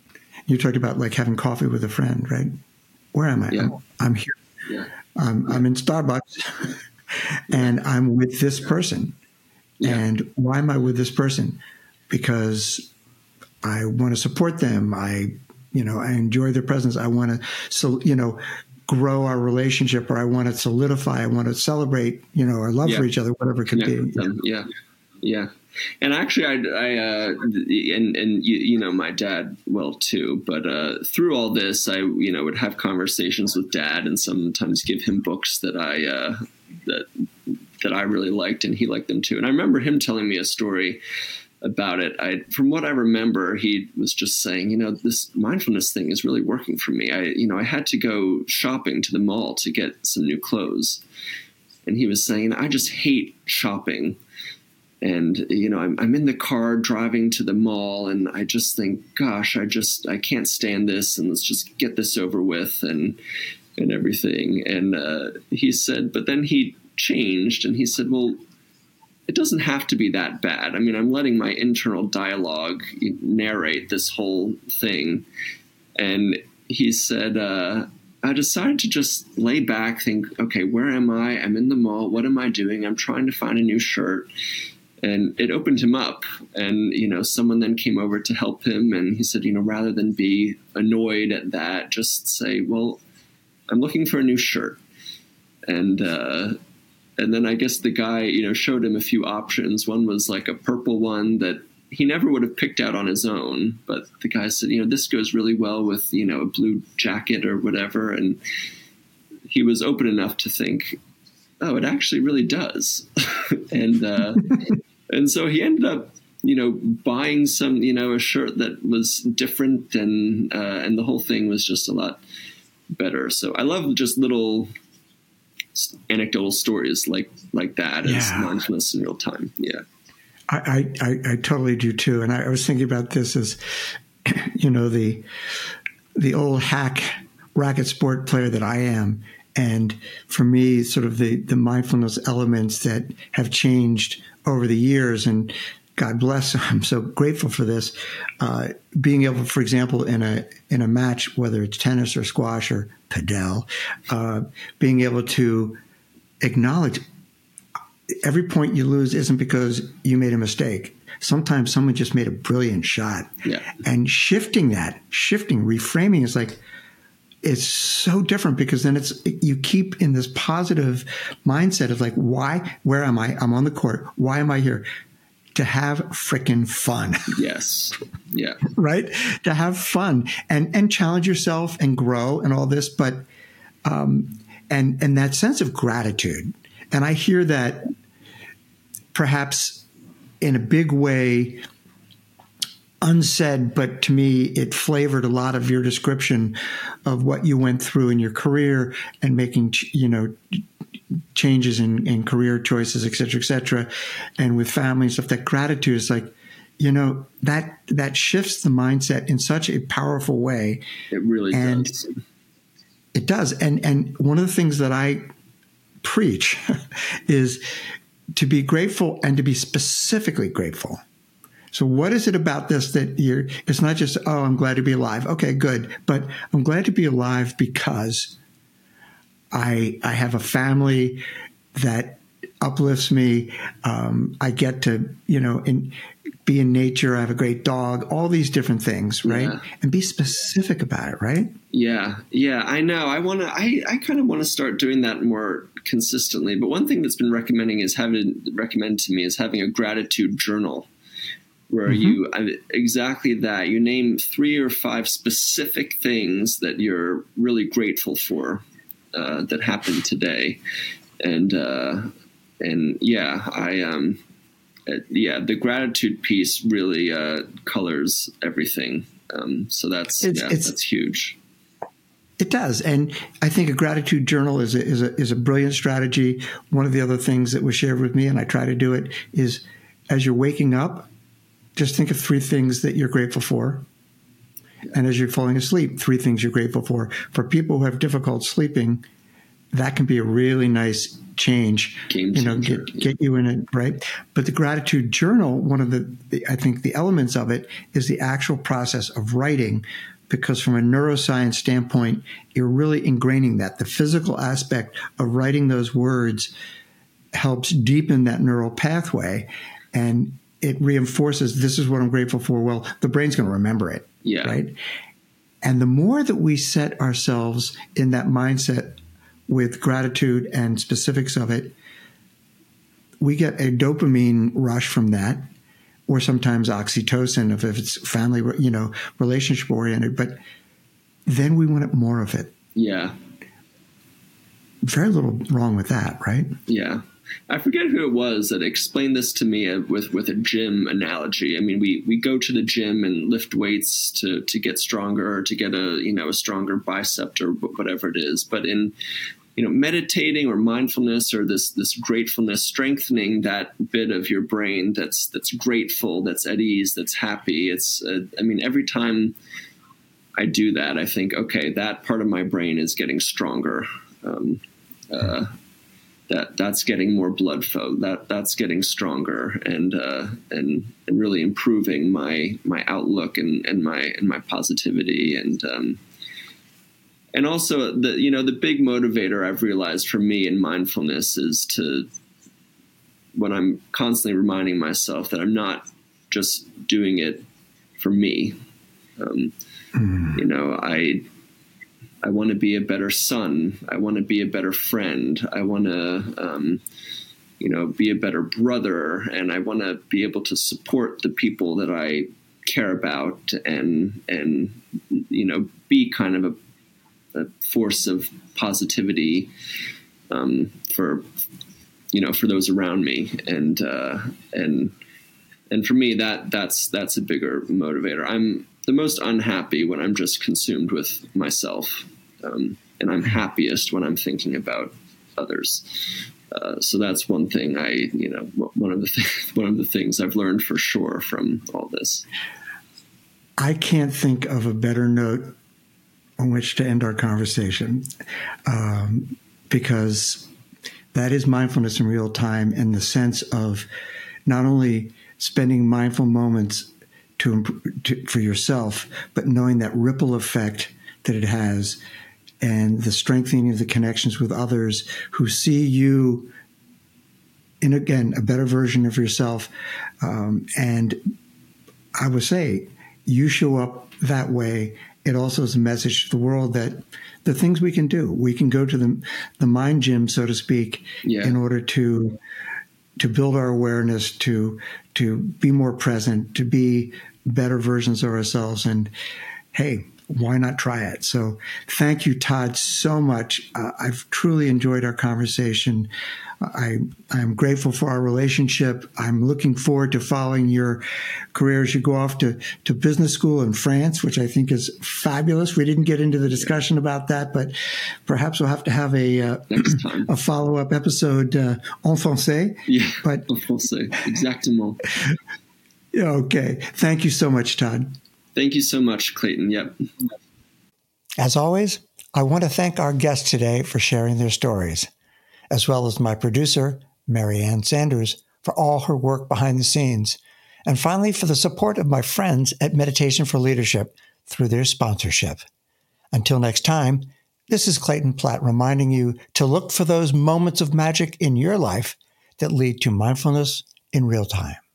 You talked about like having coffee with a friend, right? Where am I? Yeah. I'm, I'm here. Yeah. I'm, I'm in Starbucks and I'm with this person. Yeah. And why am I with this person? Because I want to support them. I, you know, I enjoy their presence. I want to, so, you know, grow our relationship, or I want to solidify. I want to celebrate, you know, our love yeah. for each other, whatever it could Connect be. Yeah. Yeah. And actually, I, I uh, and, and you, you know, my dad well, too. But uh, through all this, I, you know, would have conversations with Dad and sometimes give him books that I, uh, that, that I really liked and he liked them, too. And I remember him telling me a story about it. I, from what I remember, he was just saying, you know, this mindfulness thing is really working for me. I, you know, I had to go shopping to the mall to get some new clothes. And he was saying, I just hate shopping. And, you know, I'm, I'm in the car driving to the mall and I just think, gosh, I just, I can't stand this and let's just get this over with and, and everything. And uh, he said, but then he changed and he said, well, it doesn't have to be that bad. I mean, I'm letting my internal dialogue narrate this whole thing. And he said, uh, I decided to just lay back, think, okay, where am I? I'm in the mall. What am I doing? I'm trying to find a new shirt. And it opened him up. And, you know, someone then came over to help him. And he said, you know, rather than be annoyed at that, just say, well, I'm looking for a new shirt. And, uh, and then I guess the guy, you know, showed him a few options. One was like a purple one that he never would have picked out on his own. But the guy said, you know, this goes really well with, you know, a blue jacket or whatever. And he was open enough to think, oh, it actually really does. and, uh, and so he ended up, you know, buying some, you know, a shirt that was different and, uh, and the whole thing was just a lot better. So I love just little anecdotal stories like, like that yeah. as mindfulness in real time. Yeah. I, I, I totally do too. And I, I was thinking about this as, you know, the, the old hack racket sport player that I am. And for me, sort of the, the mindfulness elements that have changed over the years, and God bless, I'm so grateful for this. Uh, being able, for example, in a in a match, whether it's tennis or squash or padel, uh, being able to acknowledge every point you lose isn't because you made a mistake. Sometimes someone just made a brilliant shot. Yeah. And shifting that, shifting, reframing is like, it's so different because then it's, you keep in this positive mindset of like, why, where am I? I'm on the court. Why am I here? To have frickin' fun. Yes. Yeah. Right? To have fun and, and challenge yourself and grow and all this. But, um, and, and that sense of gratitude. And I hear that perhaps in a big way, unsaid, but to me, it flavored a lot of your description of what you went through in your career and making, you know, changes in, in career choices, et cetera, et cetera. And with family and stuff, that gratitude is like, you know, that, that shifts the mindset in such a powerful way. It really and does. It does. And, and one of the things that I preach is to be grateful and to be specifically grateful. So what is it about this that you're, it's not just, oh, I'm glad to be alive. Okay, good. But I'm glad to be alive because I, I have a family that uplifts me. Um, I get to, you know, in, be in nature. I have a great dog, all these different things, right? Yeah. And be specific about it, right? Yeah. Yeah, I know. I want to, I, I kind of want to start doing that more consistently. But one thing that's been recommending is having, recommended to me is having a gratitude journal. Where mm-hmm. you I, exactly that you name three or five specific things that you're really grateful for uh, that happened today, and uh, and yeah, I um uh, yeah the gratitude piece really uh, colors everything. Um, so that's it's, yeah, it's, that's huge. It does, and I think a gratitude journal is a, is a is a brilliant strategy. One of the other things that was shared with me, and I try to do it, is as you're waking up, just think of three things that you're grateful for. And as you're falling asleep, three things you're grateful for. For people who have difficult sleeping, that can be a really nice change, Game you know, changer. get, get you in it, right? But the gratitude journal, one of the, the, I think the elements of it is the actual process of writing because from a neuroscience standpoint, you're really ingraining that. The physical aspect of writing those words helps deepen that neural pathway, and it reinforces, this is what I'm grateful for. Well, the brain's going to remember it. Yeah. Right. And the more that we set ourselves in that mindset with gratitude and specifics of it, we get a dopamine rush from that, or sometimes oxytocin if it's family, you know, relationship oriented. But then we want more of it. Yeah. Very little wrong with that, right? Yeah. I forget who it was that explained this to me with, with a gym analogy. I mean, we, we go to the gym and lift weights to, to get stronger, or to get a, you know, a stronger bicep or whatever it is. But in, you know, meditating or mindfulness or this, this gratefulness, strengthening that bit of your brain that's, that's grateful, that's at ease, that's happy. It's, uh, I mean, every time I do that, I think, okay, that part of my brain is getting stronger. Um, uh, that that's getting more blood flow, that that's getting stronger, and uh, and and really improving my my outlook and, and my and my positivity, and um, and also the you know the big motivator I've realized for me in mindfulness is to, when I'm constantly reminding myself that I'm not just doing it for me. Um, mm. You know, I. I want to be a better son. I want to be a better friend. I want to, um, you know, be a better brother, and I want to be able to support the people that I care about, and and you know, be kind of a, a force of positivity um, for you know for those around me, and uh, and and for me that that's that's a bigger motivator. I'm the most unhappy when I'm just consumed with myself, um, and I'm happiest when I'm thinking about others. Uh, so that's one thing I, you know, one of the th- one of the things I've learned for sure from all this. I can't think of a better note on which to end our conversation, um, because that is mindfulness in real time, in the sense of not only spending mindful moments To, to for yourself, but knowing that ripple effect that it has, and the strengthening of the connections with others who see you in, again, a better version of yourself. Um, and I would say you show up that way. It also is a message to the world that the things we can do, we can go to the, the mind gym, so to speak, yeah. in order to to build our awareness, to to be more present, to be better versions of ourselves. And hey, why not try it? So thank you, Todd, so much. Uh, I've truly enjoyed our conversation. I I'm grateful for our relationship. I'm looking forward to following your career as you go off to, to business school in France, which I think is fabulous. We didn't get into the discussion about that, but perhaps we'll have to have a uh, a follow-up episode uh, en français. Yeah, but, en français, exactement. Okay. Thank you so much, Todd. Thank you so much, Clayton. Yep. As always, I want to thank our guests today for sharing their stories, as well as my producer, Mary Ann Sanders, for all her work behind the scenes, and finally for the support of my friends at Meditation for Leadership through their sponsorship. Until next time, this is Clayton Platt reminding you to look for those moments of magic in your life that lead to mindfulness in real time.